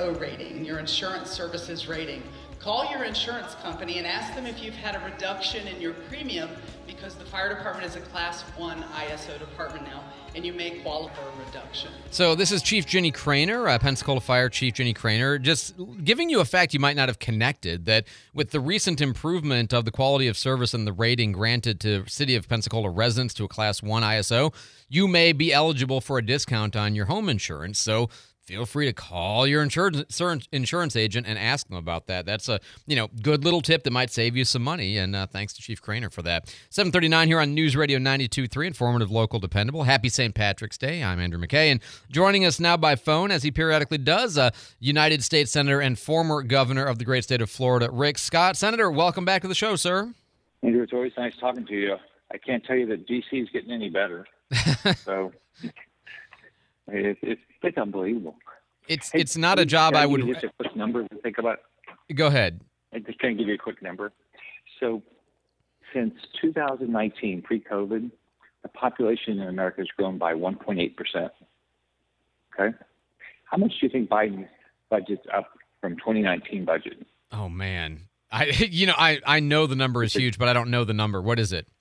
ISO rating, your insurance services rating. Call your insurance company and ask them if you've had a reduction in your premium, because the fire department is a Class 1 ISO department now, and you may qualify for a reduction. So this is Chief Ginny Craner, Pensacola Fire Chief Ginny Craner, just giving you a fact you might not have connected, that with the recent improvement of the quality of service and the rating granted to City of Pensacola residents to a Class 1 ISO, you may be eligible for a discount on your home insurance. So feel free to call your insurance agent and ask them about that. That's a good little tip that might save you some money, and thanks to Chief Craner for that. 7:39 here on News Radio 92.3, informative, local, dependable. Happy St. Patrick's Day. I'm Andrew McKay, and joining us now by phone, as he periodically does, United States Senator and former governor of the great state of Florida, Rick Scott. Senator, welcome back to the show, sir. Andrew, it's always nice talking to you. I can't tell you that D.C. is getting any better. So it's unbelievable. It's not a job I would. Just a quick number to think about. Go ahead. I just can't give you a quick number. So, since 2019, pre-COVID, the population in America has grown by 1.8%. Okay, how much do you think Biden's budget's up from 2019 budget? Oh man, I know the number is huge, but I don't know the number. What is it?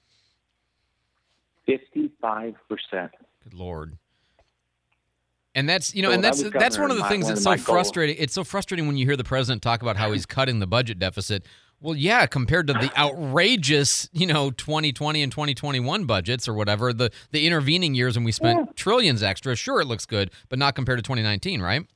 55%. Good Lord. And that's that's one of the things that's so frustrating. It's so frustrating when you hear the president talk about how he's cutting the budget deficit. Well, yeah, compared to the outrageous, 2020 and 2021 budgets or whatever, the intervening years when we spent trillions extra, sure, it looks good, but not compared to 2019, right?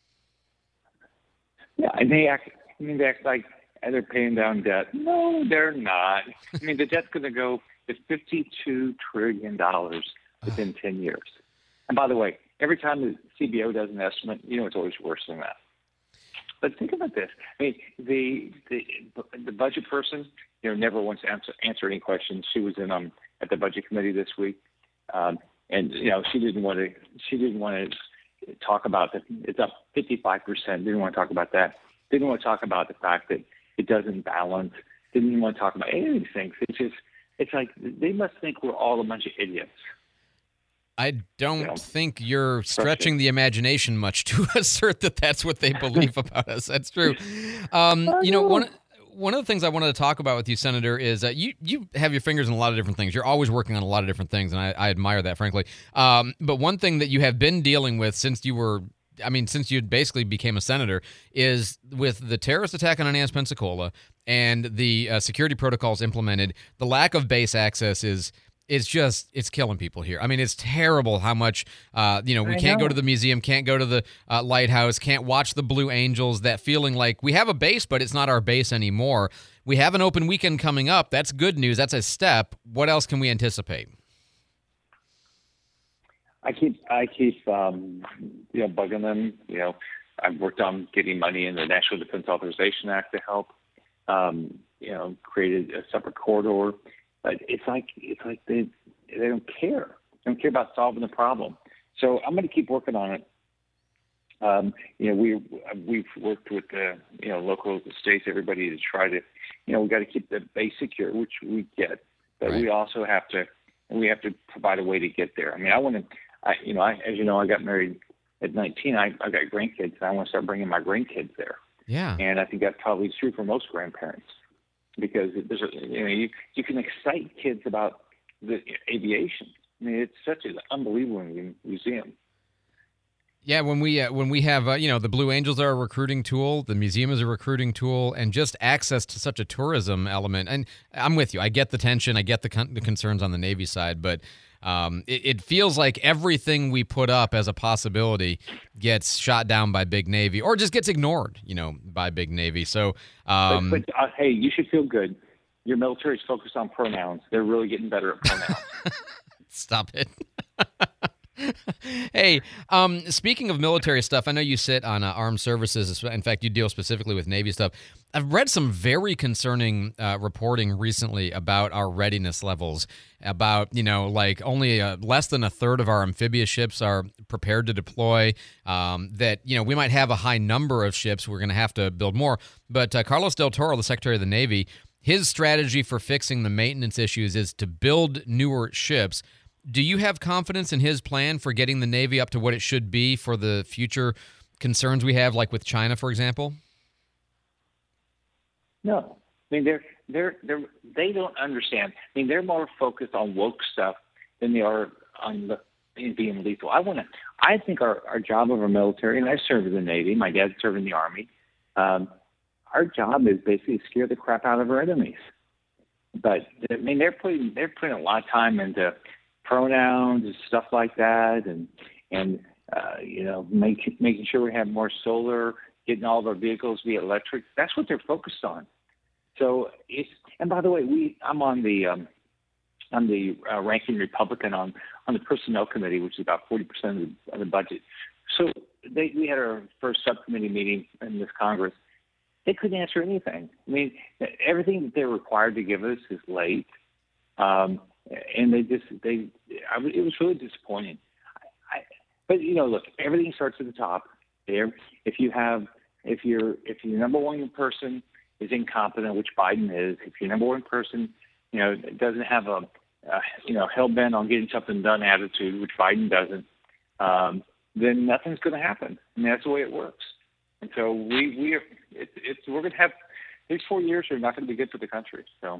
Yeah, and they act like they're paying down debt. No, they're not. I mean, the debt's going to go to $52 trillion within 10 years. And by the way, every time the CBO does an estimate, it's always worse than that. But think about this. I mean, the budget person, never wants to answer any questions. She was in at the budget committee this week, and she didn't want to talk about that. It's up 55%. Didn't want to talk about that. Didn't want to talk about the fact that it doesn't balance. Didn't even want to talk about any of these things. It's like they must think we're all a bunch of idiots. I don't think you're stretching the imagination much to assert that that's what they believe about us. That's true. One of the things I wanted to talk about with you, Senator, is that you have your fingers in a lot of different things. You're always working on a lot of different things, and I admire that, frankly. But one thing that you have been dealing with since you basically became a senator is with the terrorist attack on Annapolis, Pensacola, and the security protocols implemented. The lack of base access is killing people here. I mean, it's terrible how much, we can't go to the museum, can't go to the lighthouse, can't watch the Blue Angels, that feeling like we have a base, but it's not our base anymore. We have an open weekend coming up. That's good news. That's a step. What else can we anticipate? I keep bugging them. I've worked on getting money in the National Defense Authorization Act to help, created a separate corridor. But it's like they don't care. They don't care about solving the problem. So I'm going to keep working on it. We've worked with the local states, everybody to try to we got to keep the base secure, which we get, but we also have to provide a way to get there. I mean, as you know, I got married at 19. I got grandkids, and I want to start bringing my grandkids there. Yeah, and I think that's probably true for most grandparents. Because there's you can excite kids about the aviation. I mean, it's such an unbelievable museum. Yeah, when we have the Blue Angels are a recruiting tool, the museum is a recruiting tool, and just access to such a tourism element. And I'm with you. I get the tension. I get the concerns on the Navy side, but it feels like everything we put up as a possibility gets shot down by Big Navy, or just gets ignored, by Big Navy. So, but hey, you should feel good. Your military is focused on pronouns. They're really getting better at pronouns. Stop it. Hey, speaking of military stuff, I know you sit on armed services. In fact, you deal specifically with Navy stuff. I've read some very concerning reporting recently about our readiness levels, about, only less than a third of our amphibious ships are prepared to deploy, that, we might have a high number of ships. We're going to have to build more. But Carlos Del Toro, the Secretary of the Navy, his strategy for fixing the maintenance issues is to build newer ships. Do you have confidence in his plan for getting the Navy up to what it should be for the future concerns we have, like with China, for example? No, I mean they don't understand. I mean they're more focused on woke stuff than they are on being lethal. I think our job of our military, and I served in the Navy. My dad served in the Army. Our job is basically to scare the crap out of our enemies. But I mean they're putting a lot of time into pronouns and stuff like that, and making sure we have more solar, getting all of our vehicles be electric. That's what they're focused on. So and by the way, I'm on the ranking Republican on the personnel committee, which is about 40% of the budget. So we had our first subcommittee meeting in this Congress. They couldn't answer anything. I mean, everything that they're required to give us is late, and it was really disappointing. But look, everything starts at the top. There, if your number one person is incompetent, which Biden is, if your number one person, doesn't have a hell bent on getting something done attitude, which Biden doesn't, then nothing's going to happen. I mean, that's the way it works. And so we're going to have these 4 years are not going to be good for the country. So.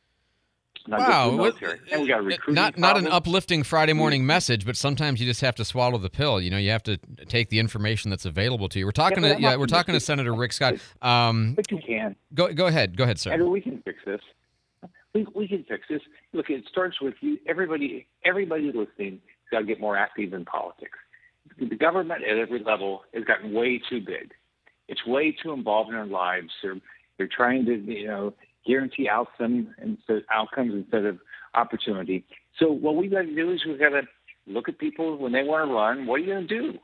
Wow, and we got a not an uplifting Friday morning message, but sometimes you just have to swallow the pill. You have to take the information that's available to you. We're talking to Senator Rick Scott. But you can go ahead, sir. And we can fix this. We can fix this. Look, it starts with you. Everybody listening has got to get more active in politics. The government at every level has gotten way too big. It's way too involved in our lives. They're trying to guarantee outcomes instead of opportunity. So what we've got to do is we've got to look at people when they want to run. What are you going to do?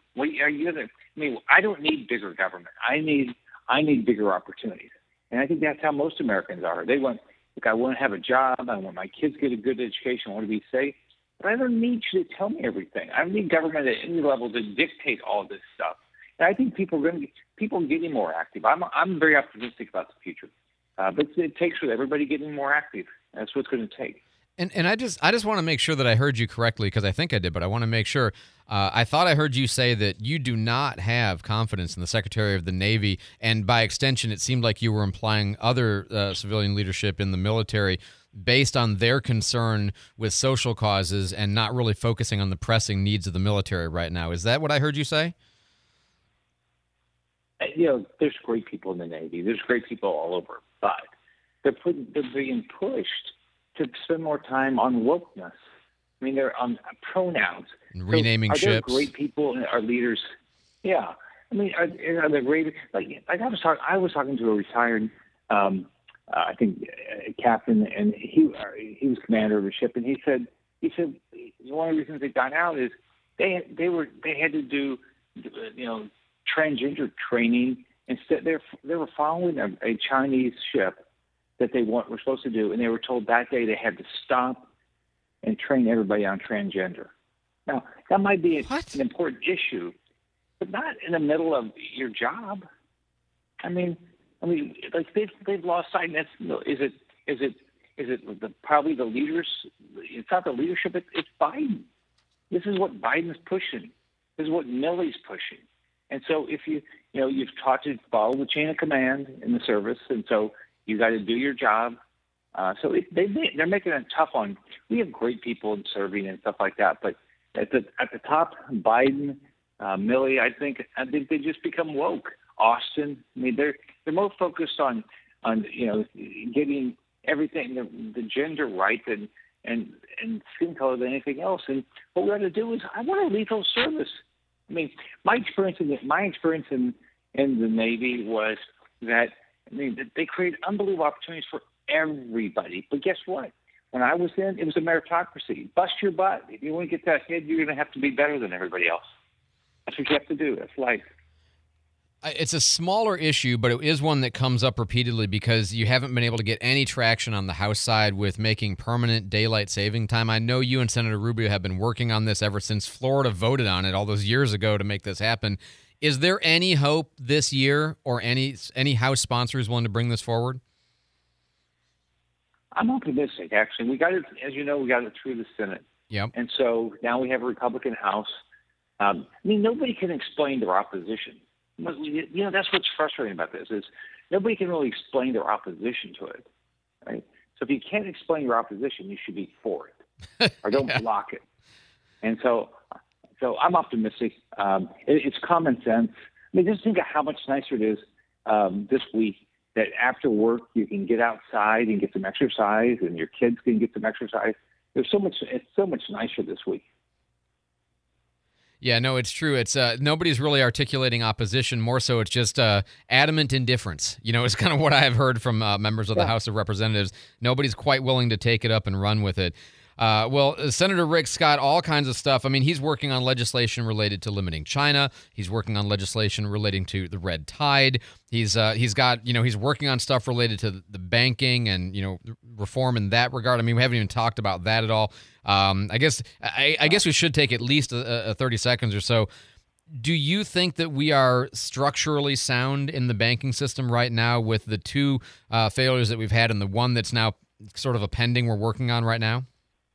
I don't need bigger government. I need bigger opportunities. And I think that's how most Americans are. They want, I want to have a job. I want my kids to get a good education. I want to be safe. But I don't need you to tell me everything. I don't need government at any level to dictate all this stuff. And I think people are getting more active. I'm very optimistic about the future. But it takes with everybody getting more active. That's what's going to take. And I just want to make sure that I heard you correctly, because I think I did, but I want to make sure. I thought I heard you say that you do not have confidence in the Secretary of the Navy, and by extension, it seemed like you were implying other civilian leadership in the military based on their concern with social causes and not really focusing on the pressing needs of the military right now. Is that what I heard you say? There's great people in the Navy. There's great people all over, but they're being pushed to spend more time on wokeness. I mean, they're on pronouns. And renaming ships. Are there great people and are leaders? Yeah. I mean, are there great? I was talking to a retired, captain, and he was commander of a ship, and he said one of the reasons they got out is they had to do transgender training. Instead, they were following a Chinese ship that they were supposed to do, and they were told that day they had to stop and train everybody on transgender. Now, that might be an important issue, but not in the middle of your job. I mean, like they've lost sight. Is it probably the leaders? It's not the leadership. It's Biden. This is what Biden's pushing. This is what Milley's pushing. And so if you've taught to follow the chain of command in the service, and so you got to do your job. So they're making it tough on. We have great people in serving and stuff like that, but at the top, Biden, Milley, I think they just become woke. Austin, I mean, they're more focused on getting everything the gender right and skin color than anything else. And what we got to do is I want a lethal service. I mean, my experience in the Navy was that they created unbelievable opportunities for everybody. But guess what? When I was in, it was a meritocracy. Bust your butt. If you want to get that head, you're going to have to be better than everybody else. That's what you have to do. That's life. It's a smaller issue, but it is one that comes up repeatedly because you haven't been able to get any traction on the House side with making permanent daylight saving time. I know you and Senator Rubio have been working on this ever since Florida voted on it all those years ago to make this happen. Is there any hope this year or any House sponsors willing to bring this forward? I'm optimistic, actually. We got it, as you know, we got it through the Senate. Yep. And so now we have a Republican House. Nobody can explain their opposition. That's what's frustrating about this is nobody can really explain their opposition to it, right? So if you can't explain your opposition, you should be for it or don't block it. And so I'm optimistic. It's common sense. I mean, just think of how much nicer it is this week that after work you can get outside and get some exercise, and your kids can get some exercise. It's so much nicer this week. Yeah, no, it's true. It's nobody's really articulating opposition. More so, it's just adamant indifference. It's kind of what I have heard from members of the House of Representatives. Nobody's quite willing to take it up and run with it. Well, Senator Rick Scott, all kinds of stuff. I mean, he's working on legislation related to limiting China. He's working on legislation relating to the red tide. He's got, he's working on stuff related to the banking and, reform in that regard. I mean, we haven't even talked about that at all. I guess we should take at least a 30 seconds or so. Do you think that we are structurally sound in the banking system right now with the two failures that we've had and the one that's now sort of a pending we're working on right now?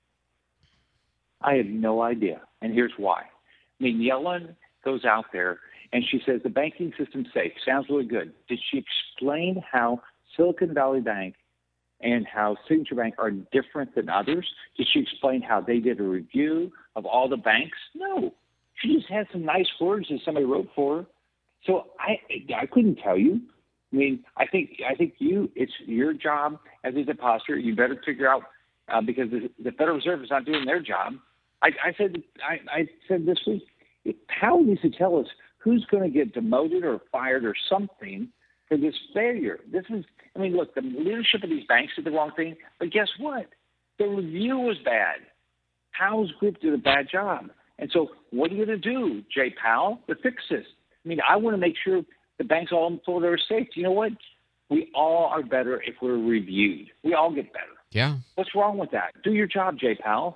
I have no idea, and here's why. I mean, Yellen goes out there and she says the banking system's safe. Sounds really good. Did she explain how Silicon Valley Bank and how Signature Bank are different than others? Did she explain how they did a review of all the banks? No. She just had some nice words that somebody wrote for her. So I couldn't tell you. I mean, I think it's your job as a depositor. You better figure out because the Federal Reserve is not doing their job. I said this week, Powell needs to tell us who's going to get demoted or fired or something for this failure. Look, the leadership of these banks did the wrong thing, but guess what? The review was bad. Powell's group did a bad job. And so what are you going to do, Jay Powell, to fix this? I mean, I want to make sure the banks all in Florida are safe. You know what? We all are better if we're reviewed. We all get better. Yeah. What's wrong with that? Do your job, Jay Powell.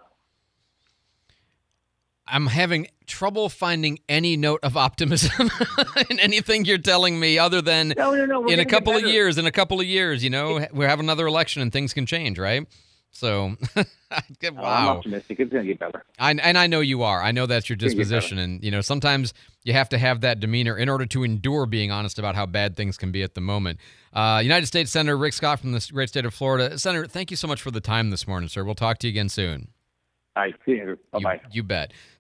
I'm having trouble finding any note of optimism in anything you're telling me other than no. In a couple of years, we'll have another election and things can change, right? So, wow. I'm optimistic. It's going to get better. I know you are. I know that's your disposition. And, sometimes you have to have that demeanor in order to endure being honest about how bad things can be at the moment. United States Senator Rick Scott from the great state of Florida. Senator, thank you so much for the time this morning, sir. We'll talk to you again soon. All right. See you later. Bye-bye. You bet.